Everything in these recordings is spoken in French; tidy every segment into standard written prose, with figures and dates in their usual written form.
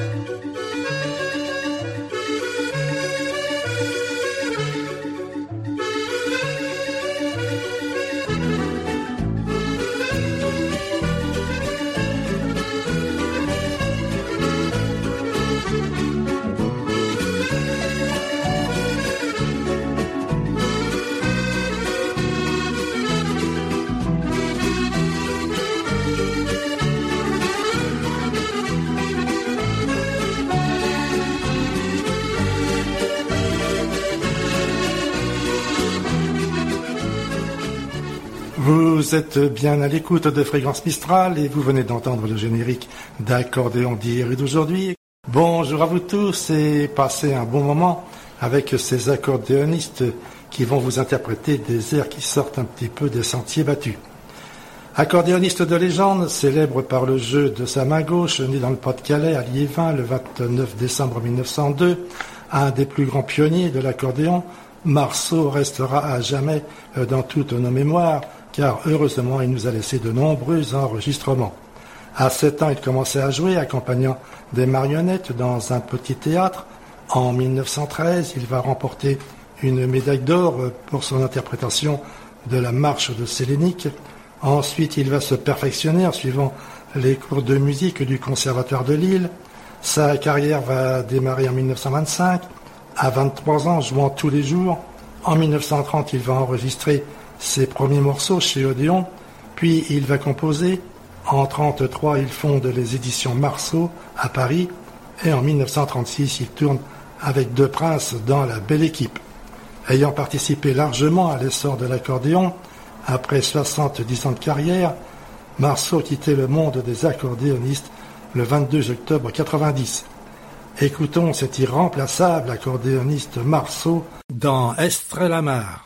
Vous êtes bien à l'écoute de Fréquence Mistral et vous venez d'entendre le générique d'accordéon d'hier et d'aujourd'hui. Bonjour à vous tous et passez un bon moment avec ces accordéonistes qui vont vous interpréter des airs qui sortent un petit peu des sentiers battus. Accordéoniste de légende, célèbre par le jeu de sa main gauche, né dans le Pas-de-Calais à Liévin le 29 décembre 1902, un des plus grands pionniers de l'accordéon, Marceau restera à jamais dans toutes nos mémoires, car heureusement il nous a laissé de nombreux enregistrements. À 7 ans, il commençait à jouer, accompagnant des marionnettes dans un petit théâtre. En 1913, il va remporter une médaille d'or pour son interprétation de la marche de Sélénique. Ensuite, il va se perfectionner en suivant les cours de musique du Conservatoire de Lille. Sa carrière va démarrer en 1925, à 23 ans, jouant tous les jours. En 1930, il va enregistrer ses premiers morceaux chez Odéon, puis il va composer. En 1933, il fonde les éditions Marceau à Paris, et en 1936, il tourne avec Deux Princes dans La Belle Équipe. Ayant participé largement à l'essor de l'accordéon, après 70 ans de carrière, Marceau quittait le monde des accordéonistes le 22 octobre 1990. Écoutons cet irremplaçable accordéoniste Marceau dans Estrella-Mar.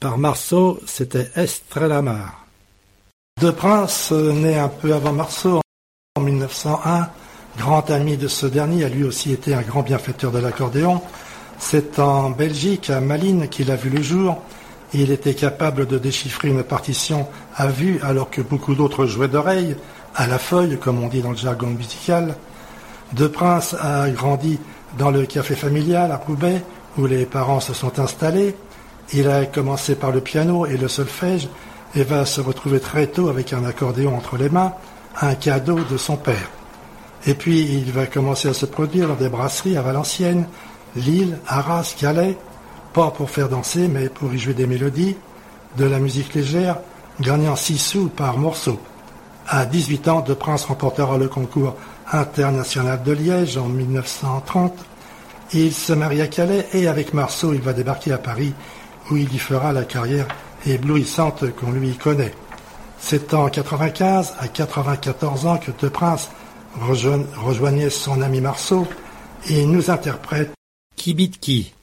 Par Marceau, c'était Estrella Mar. De Prince, né un peu avant Marceau, en 1901, grand ami de ce dernier, a lui aussi été un grand bienfaiteur de l'accordéon. C'est en Belgique, à Malines, qu'il a vu le jour. Il était capable de déchiffrer une partition à vue, alors que beaucoup d'autres jouaient d'oreille, à la feuille, comme on dit dans le jargon musical. De Prince a grandi dans le café familial à Roubaix, où les parents se sont installés. Il a commencé par le piano et le solfège et va se retrouver très tôt avec un accordéon entre les mains, un cadeau de son père. Et puis il va commencer à se produire dans des brasseries à Valenciennes, Lille, Arras, Calais, pas pour faire danser mais pour y jouer des mélodies, de la musique légère, gagnant 6 sous par morceau. À 18 ans, De Prince remportera le concours international de Liège en 1930. Il se marie à Calais et avec Marceau, il va débarquer à Paris où il y fera la carrière éblouissante qu'on lui connaît. C'est en 95, à 94 ans, que De Prince rejoignait son ami Marceau et nous interprète Kibitki.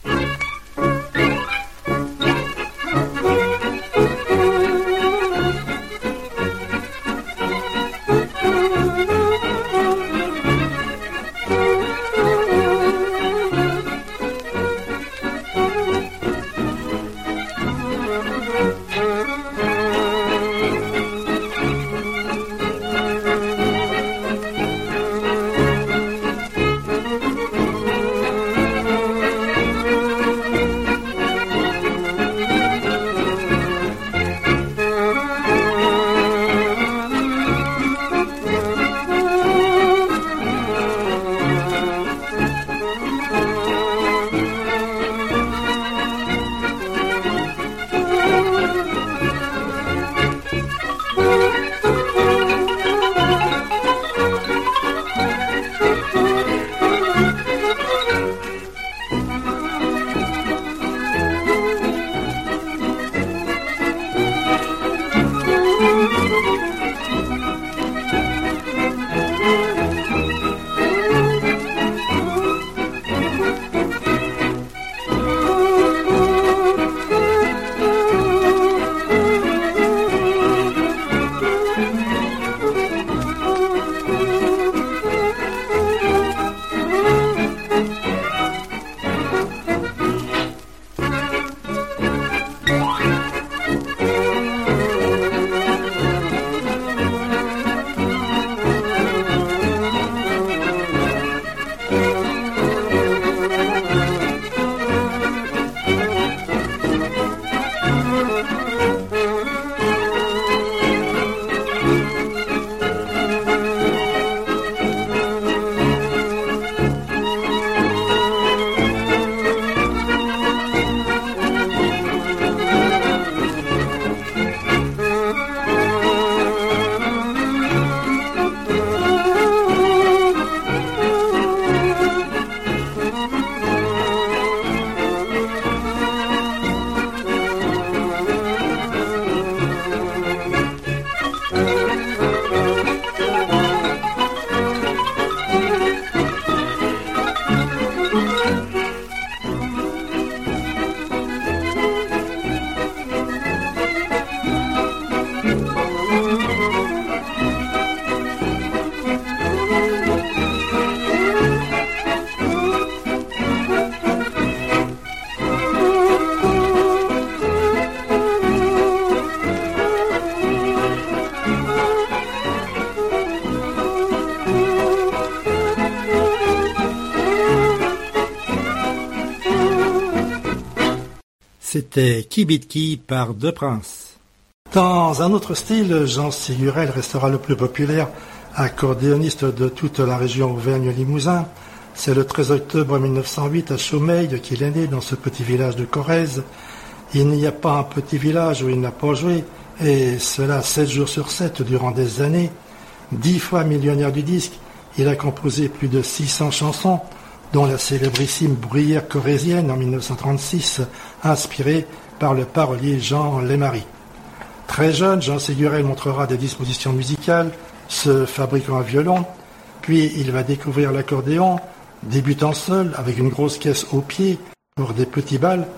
C'était Kibitki par De Prince. Dans un autre style, Jean Sigurel restera le plus populaire accordéoniste de toute la région Auvergne-Limousin. C'est le 13 octobre 1908 à Chaumeil qu'il est né dans ce petit village de Corrèze. Il n'y a pas un petit village où il n'a pas joué, et cela 7 jours sur 7 durant des années. 10 fois millionnaire du disque, il a composé plus de 600 chansons, dont la célébrissime Bruyère corrézienne en 1936, inspirée par le parolier Jean Lémarie. Très jeune, Jean Sigurel montrera des dispositions musicales, se fabriquant un violon, puis il va découvrir l'accordéon, débutant seul avec une grosse caisse au pied pour des petits bals,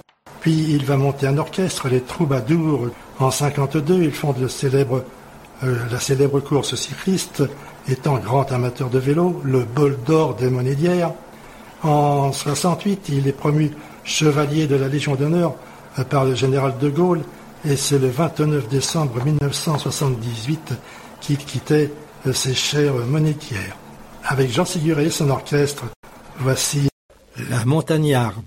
Puis il va monter un orchestre, les Troubadours. En 52, il fonde la célèbre course cycliste. Étant grand amateur de vélo, le bol d'or des Monédières. En 68, il est promu chevalier de la Légion d'honneur par le général de Gaulle. Et c'est le 29 décembre 1978 qu'il quittait ses chères Monédières. Avec Jean Siguret et son orchestre, voici La Montagnarde.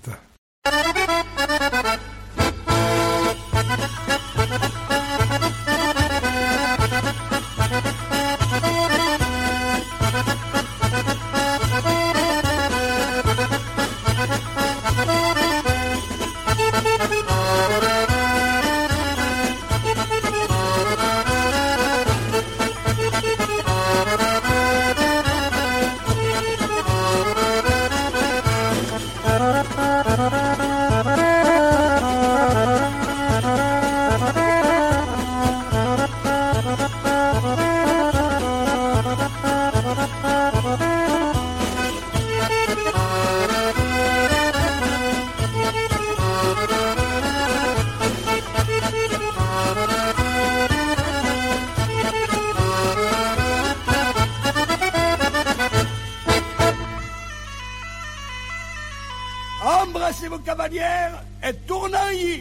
Embrassez vos cavalières et tournez-y.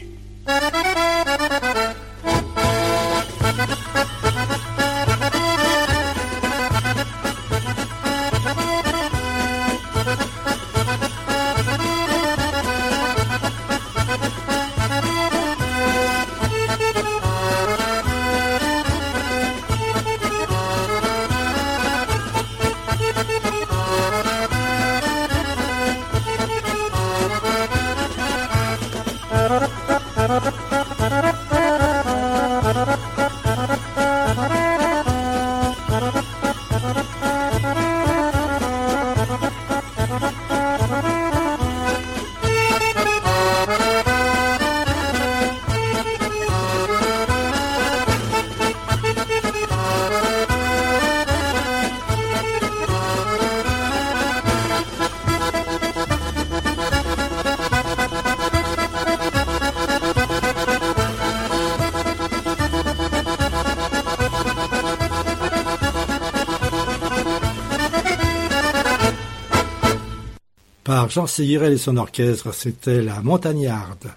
Par Jean Siguret et son orchestre, c'était La Montagnarde.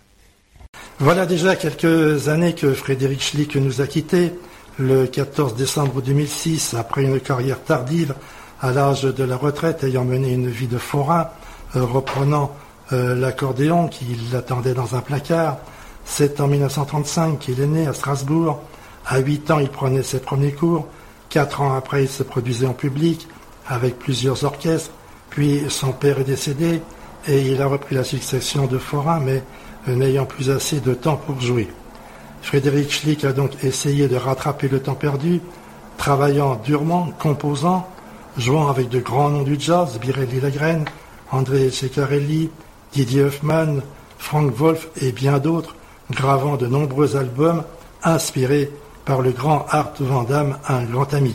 Voilà déjà quelques années que Frédéric Schlick nous a quittés. Le 14 décembre 2006, après une carrière tardive, à l'âge de la retraite, ayant mené une vie de forain, reprenant l'accordéon qui l'attendait dans un placard. C'est en 1935 qu'il est né à Strasbourg. À 8 ans, il prenait ses premiers cours. 4 ans après, il se produisait en public avec plusieurs orchestres. Puis son père est décédé et il a repris la succession de forains, mais n'ayant plus assez de temps pour jouer. Frédéric Schlick a donc essayé de rattraper le temps perdu, travaillant durement, composant, jouant avec de grands noms du jazz, Birelli Lagrène, André Ceccarelli, Didier Huffman, Frank Wolf et bien d'autres, gravant de nombreux albums inspirés par le grand Art Van Damme, un grand ami.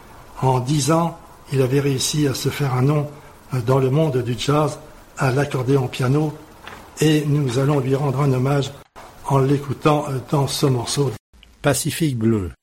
En 10 ans, il avait réussi à se faire un nom dans le monde du jazz à l'accordéon piano et nous allons lui rendre un hommage en l'écoutant dans ce morceau Pacifique Bleu.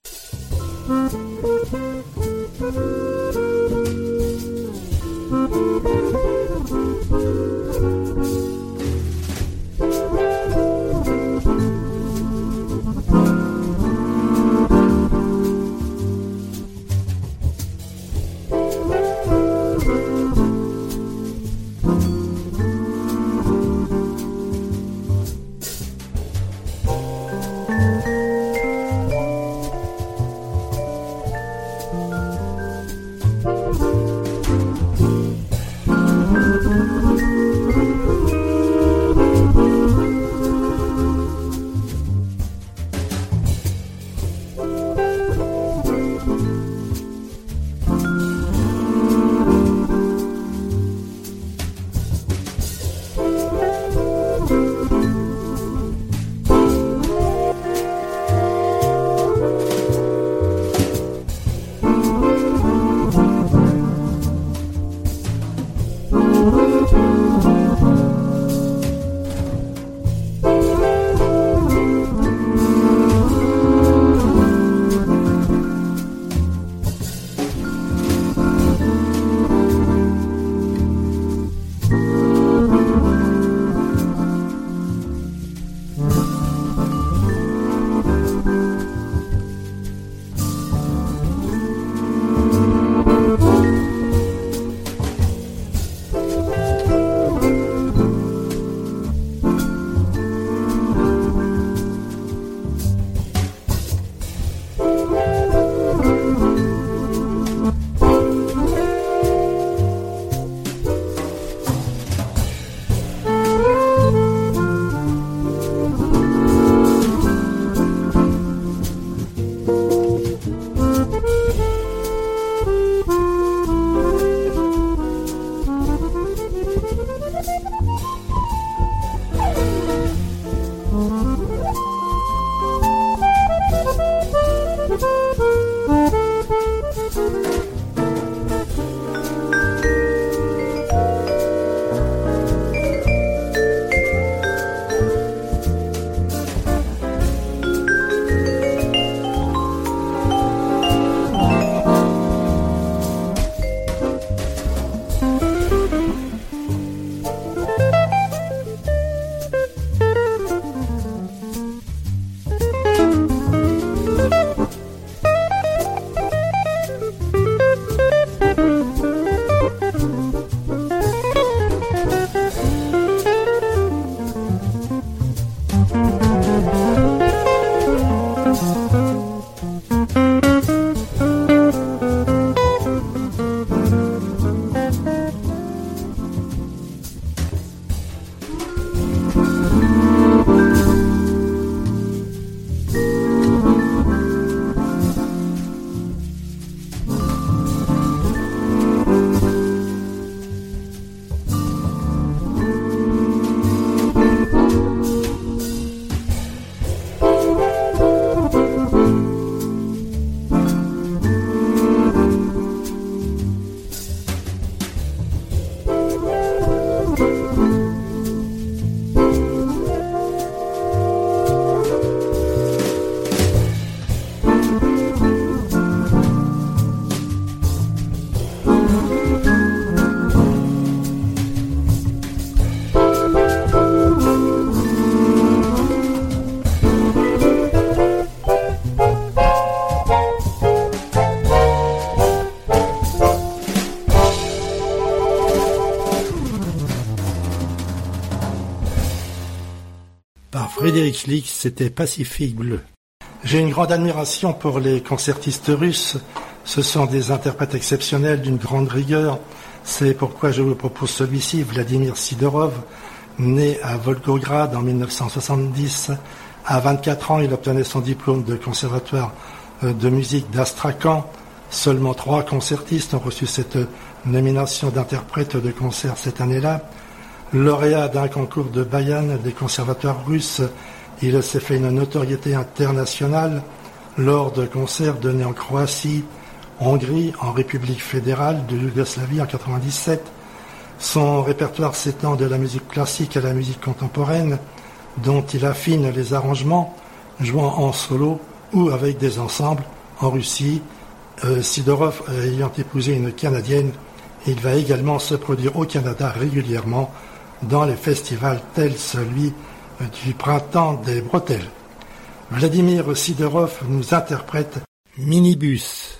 Par Frédéric Schlick, c'était Pacifique Bleu. J'ai une grande admiration pour les concertistes russes. Ce sont des interprètes exceptionnels d'une grande rigueur. C'est pourquoi je vous propose celui-ci, Vladimir Sidorov, né à Volgograd en 1970. À 24 ans, il obtenait son diplôme de conservatoire de musique d'Astrakhan. Seulement 3 concertistes ont reçu cette nomination d'interprète de concert cette année-là. Lauréat d'un concours de Bayan des conservatoires russes, il s'est fait une notoriété internationale lors de concerts donnés en Croatie, Hongrie, en République fédérale de Yougoslavie en 1997. Son répertoire s'étend de la musique classique à la musique contemporaine, dont il affine les arrangements, jouant en solo ou avec des ensembles en Russie. Sidorov ayant épousé une Canadienne, il va également se produire au Canada régulièrement dans les festivals tels celui du Printemps des Bretelles. Vladimir Sidorov nous interprète Minibus.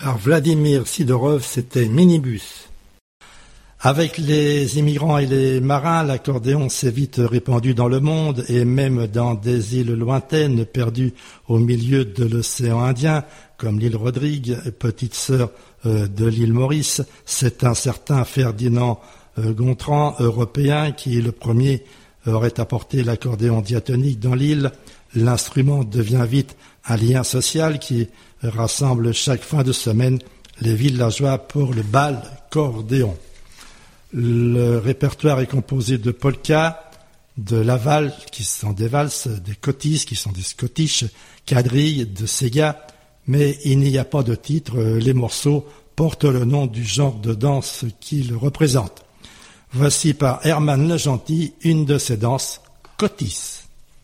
par Vladimir Sidorov, c'était Minibus. Avec les immigrants et les marins, l'accordéon s'est vite répandu dans le monde et même dans des îles lointaines perdues au milieu de l'océan Indien, comme l'île Rodrigue, petite sœur de l'île Maurice. C'est un certain Ferdinand Gontran, européen, qui le premier aurait apporté l'accordéon diatonique dans l'île. L'instrument devient vite un lien social qui rassemble chaque fin de semaine les villageois pour le bal cordéon. Le répertoire est composé de polkas, de laval, qui sont des valses, des cotis, qui sont des scottish, quadrilles, de sega, mais il n'y a pas de titre. Les morceaux portent le nom du genre de danse qu'ils représentent. Voici par Herman Le Gentil une de ces danses, cotis.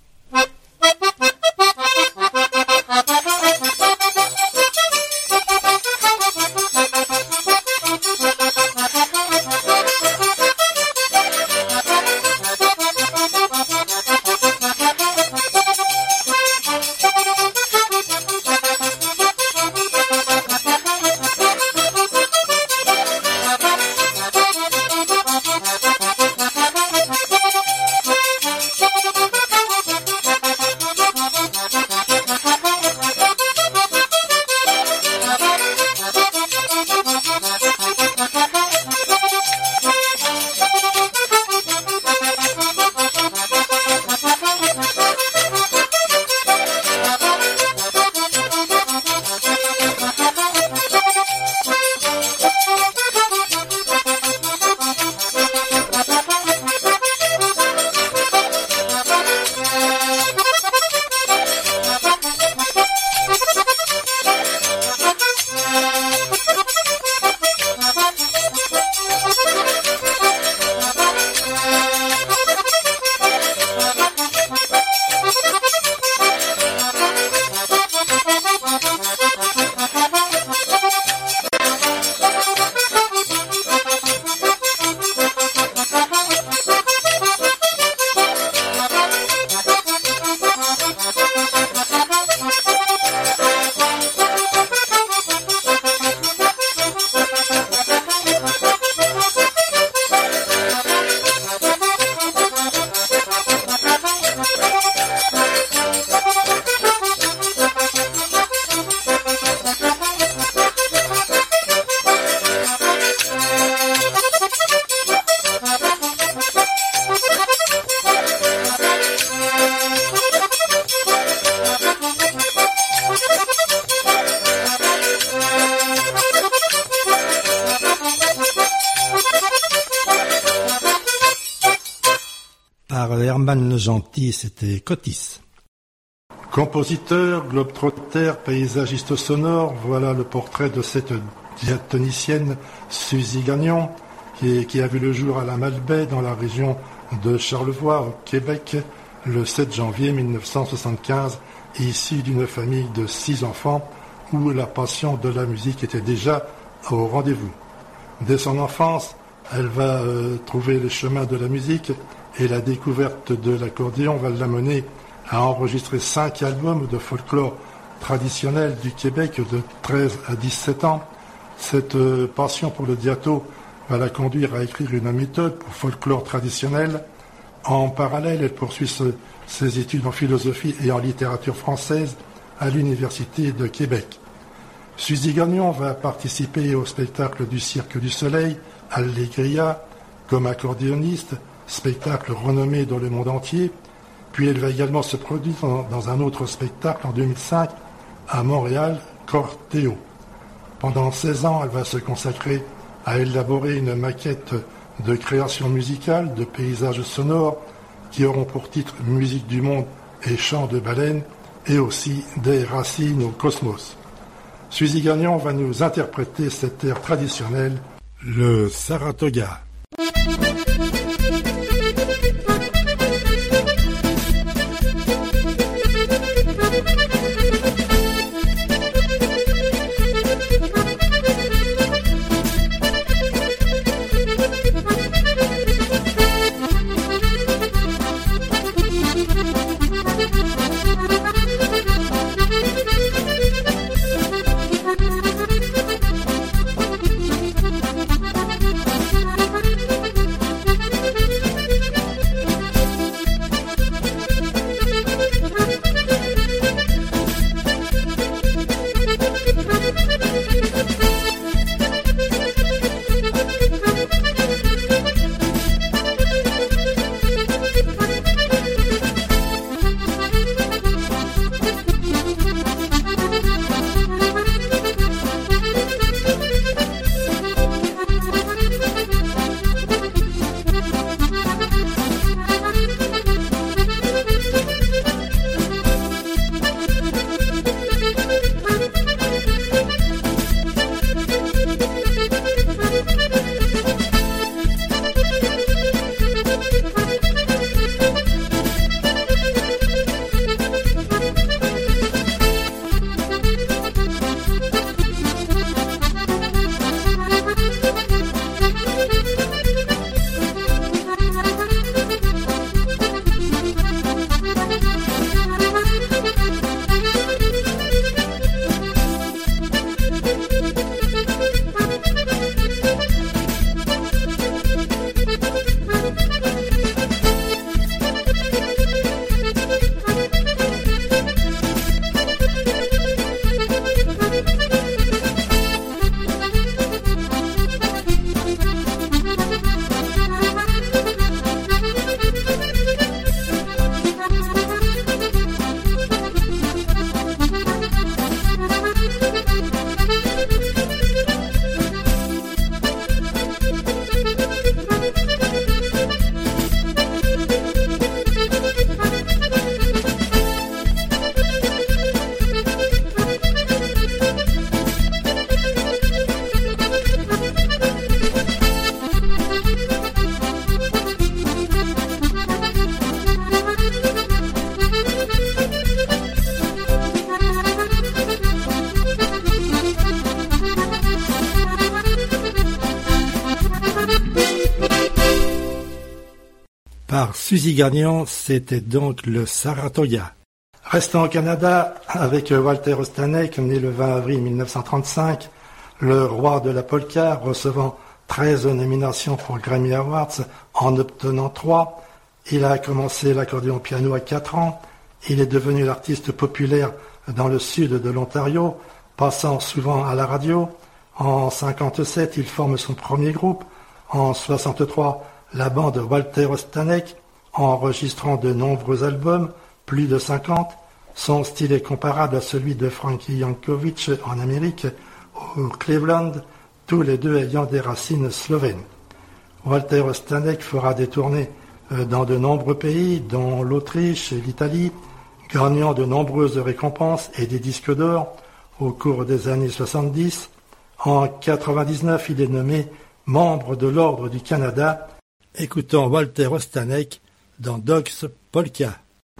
Herman Le Gentil, c'était Cotis. Compositeur, globe-trotter, paysagiste sonore, voilà le portrait de cette diatonicienne Suzy Gagnon, qui a vu le jour à la Malbaie, dans la région de Charlevoix, au Québec, le 7 janvier 1975, issue d'une famille de 6 enfants, où la passion de la musique était déjà au rendez-vous. Dès son enfance, elle va trouver les chemins de la musique, et la découverte de l'accordéon va l'amener à enregistrer 5 albums de folklore traditionnel du Québec de 13 à 17 ans. Cette passion pour le diato va la conduire à écrire une méthode pour folklore traditionnel. En parallèle, elle poursuit ses études en philosophie et en littérature française à l'Université de Québec. Suzy Gagnon va participer au spectacle du Cirque du Soleil, Allegria, comme accordéoniste, spectacle renommé dans le monde entier. Puis elle va également se produire dans un autre spectacle en 2005 à Montréal, Cortéo. Pendant 16 ans, elle va se consacrer à élaborer une maquette de création musicale, de paysages sonores qui auront pour titre Musique du monde et Chants de baleines, et aussi Des racines au cosmos. Suzy Gagnon va nous interpréter cet air traditionnel, le Saratoga. par Suzy Gagnon, c'était donc le Saratoga. Restons au Canada avec Walter Ostanek, né le 20 avril 1935, le roi de la polka, recevant 13 nominations pour Grammy Awards, en obtenant 3. Il a commencé l'accordéon piano à 4 ans. Il est devenu l'artiste populaire dans le sud de l'Ontario, passant souvent à la radio. En 1957, il forme son premier groupe. En 1963, la bande Walter Ostanek, enregistrant de nombreux albums, plus de 50. Son style est comparable à celui de Frankie Yankovic en Amérique, au Cleveland, tous les deux ayant des racines slovènes. Walter Ostanek fera des tournées dans de nombreux pays, dont l'Autriche et l'Italie, gagnant de nombreuses récompenses et des disques d'or au cours des années 70. En 1999, il est nommé membre de l'Ordre du Canada. Écoutons Walter Ostanek dans Dog's Polka.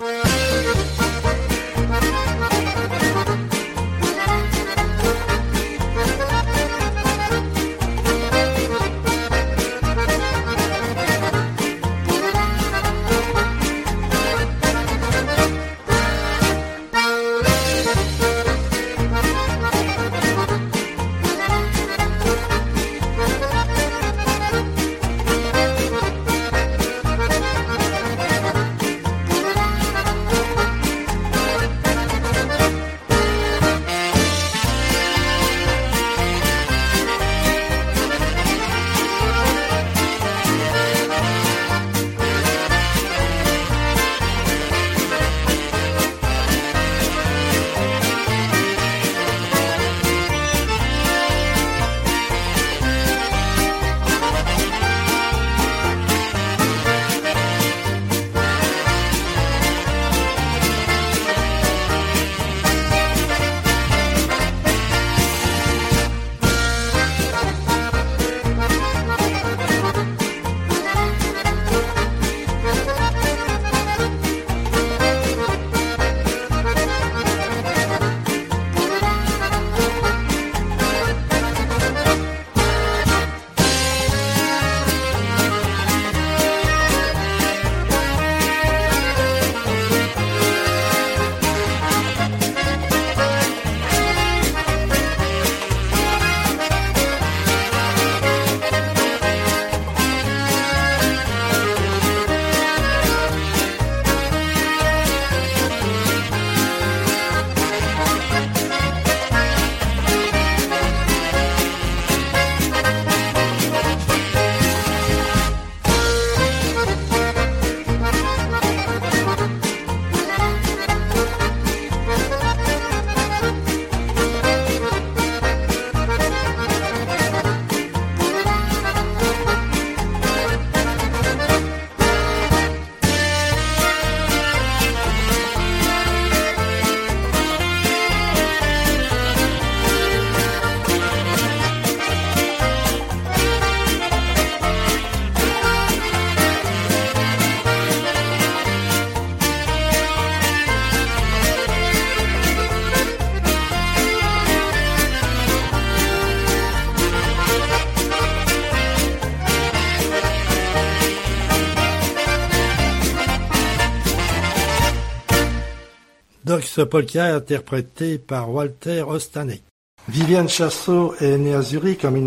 Dog's Polka interprété par Walter Ostanek. Viviane Chassot est née à Zurich en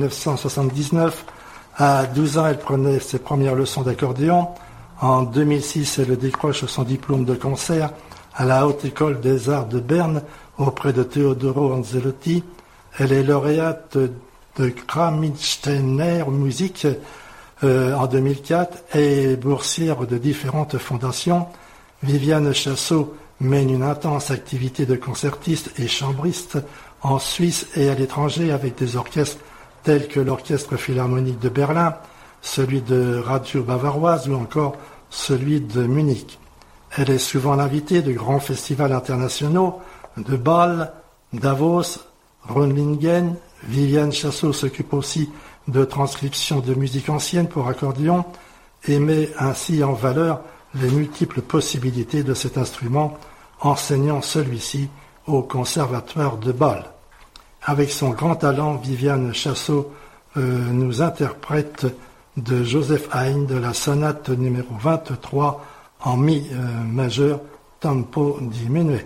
1979. À 12 ans, elle prenait ses premières leçons d'accordéon. En 2006, elle décroche son diplôme de concert à la Haute École des Arts de Berne auprès de Teodoro Anzelotti. Elle est lauréate de Grammy-Steiner Musik en 2004 et boursière de différentes fondations. Viviane Chassot mène une intense activité de concertiste et chambriste en Suisse et à l'étranger avec des orchestres tels que l'Orchestre Philharmonique de Berlin, celui de Radio Bavaroise ou encore celui de Munich. Elle est souvent l'invitée de grands festivals internationaux de Bâle, Davos, Rundlingen. Viviane Chassot s'occupe aussi de transcription de musique ancienne pour accordéon et met ainsi en valeur les multiples possibilités de cet instrument, enseignant celui-ci au Conservatoire de Bâle. Avec son grand talent, Viviane Chassot nous interprète de Joseph Haydn de la sonate numéro 23 en mi majeur, tempo diminué.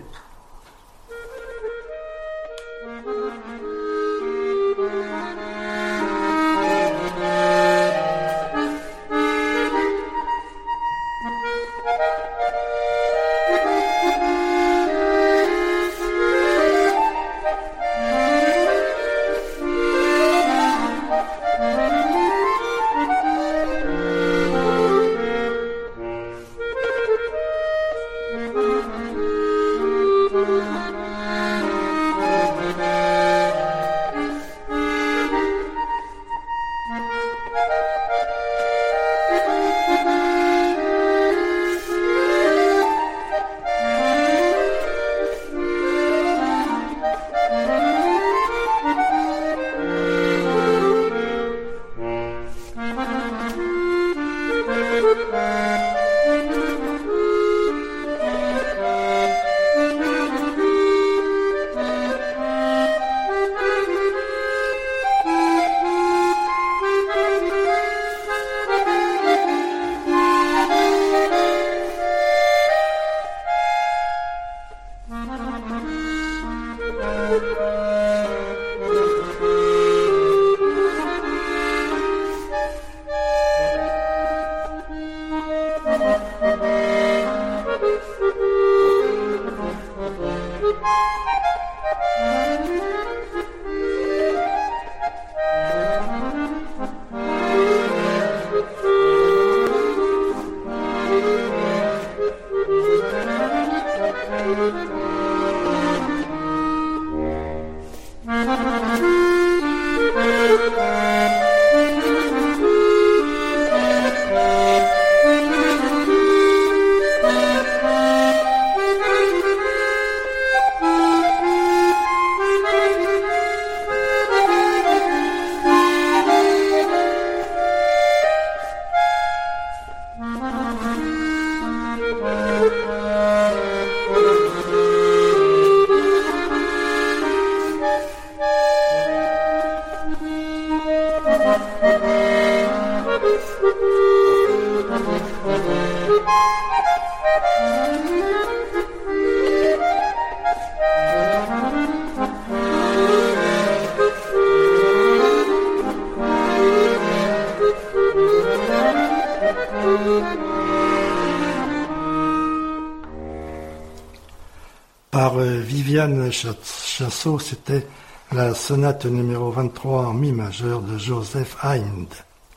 Par Viviane Chassot, c'était la sonate numéro 23 en mi majeur de Joseph Haydn.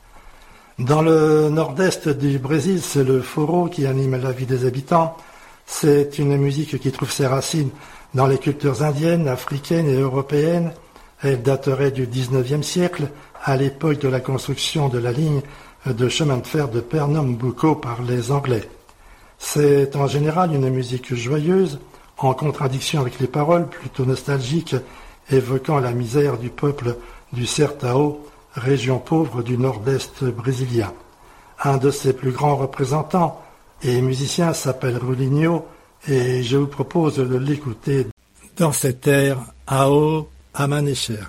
Dans le nord-est du Brésil, c'est le forró qui anime la vie des habitants. C'est une musique qui trouve ses racines dans les cultures indiennes, africaines et européennes. Elle daterait du XIXe siècle, à l'époque de la construction de la ligne de chemin de fer de Pernambuco par les Anglais. C'est en général une musique joyeuse, en contradiction avec les paroles plutôt nostalgiques, évoquant la misère du peuple du Sertão, région pauvre du nord-est brésilien. Un de ses plus grands représentants et musicien s'appelle Rulinho, et je vous propose de l'écouter dans cet air Ao Amanecer.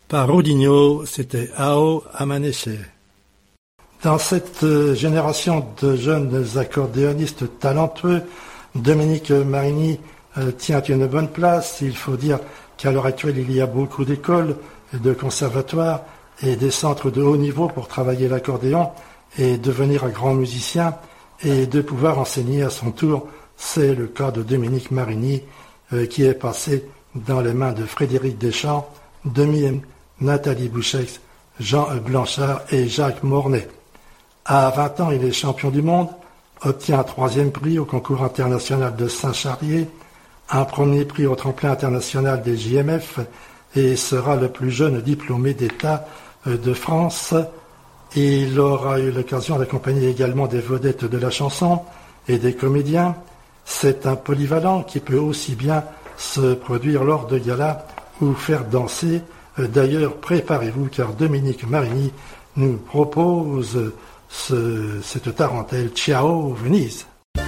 par Rudinho, c'était Ao Amanecer. Dans cette génération de jeunes accordéonistes talentueux, Dominique Marini tient une bonne place. Il faut dire qu'à l'heure actuelle, il y a beaucoup d'écoles, de conservatoires et des centres de haut niveau pour travailler l'accordéon et devenir un grand musicien et de pouvoir enseigner à son tour. C'est le cas de Dominique Marini qui est passé dans les mains de Frédéric Deschamps, Demi, Nathalie Bouchex, Jean Blanchard et Jacques Mornay. À 20 ans, il est champion du monde, obtient un 3e prix au concours international de Saint-Charlier, un 1er prix au tremplin international des JMF et sera le plus jeune diplômé d'État de France. Il aura eu l'occasion d'accompagner également des vedettes de la chanson et des comédiens. C'est un polyvalent qui peut aussi bien se produire lors de galas ou faire danser. D'ailleurs, préparez-vous car Dominique Marini nous propose cette tarentelle Ciao Venise.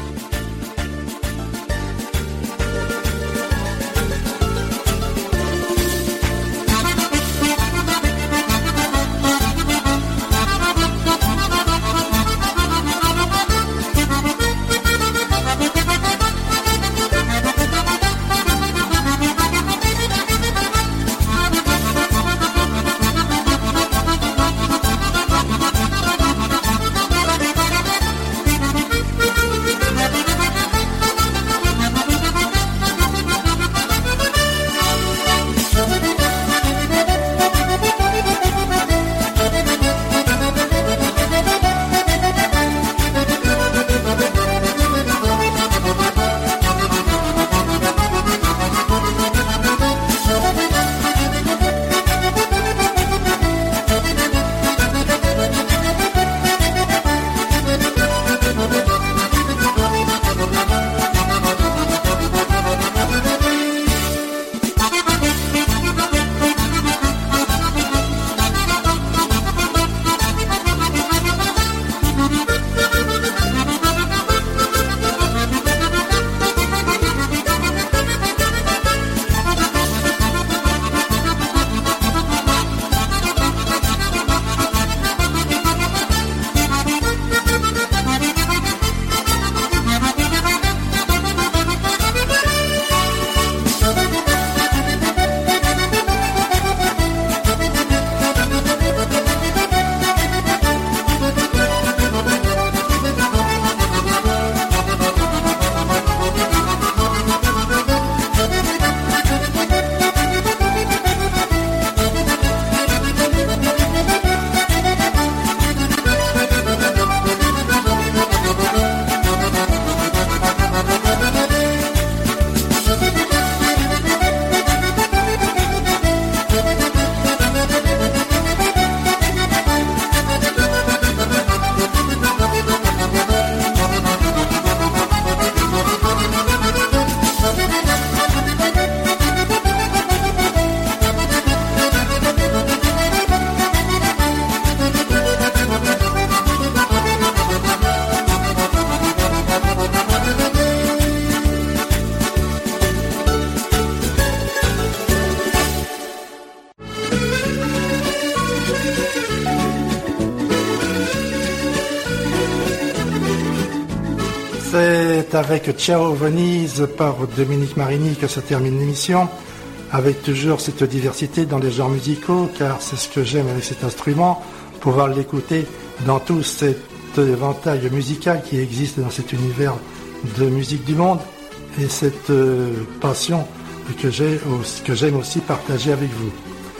C'est avec Ciao Venise par Dominique Marini que se termine l'émission, avec toujours cette diversité dans les genres musicaux, car c'est ce que j'aime avec cet instrument, pouvoir l'écouter dans tout cet éventail musical qui existe dans cet univers de musique du monde, et cette passion que j'aime aussi partager avec vous.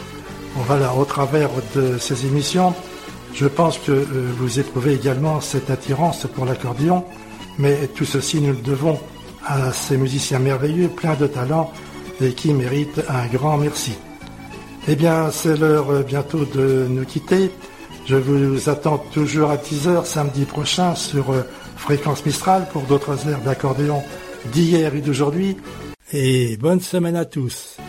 Voilà, au travers de ces émissions, je pense que vous éprouvez également cette attirance pour l'accordéon, mais tout ceci nous le devons à ces musiciens merveilleux, pleins de talent et qui méritent un grand merci. Eh bien, c'est l'heure bientôt de nous quitter. Je vous attends toujours à 10h samedi prochain sur Fréquence Mistral pour d'autres airs d'accordéon d'hier et d'aujourd'hui. Et bonne semaine à tous.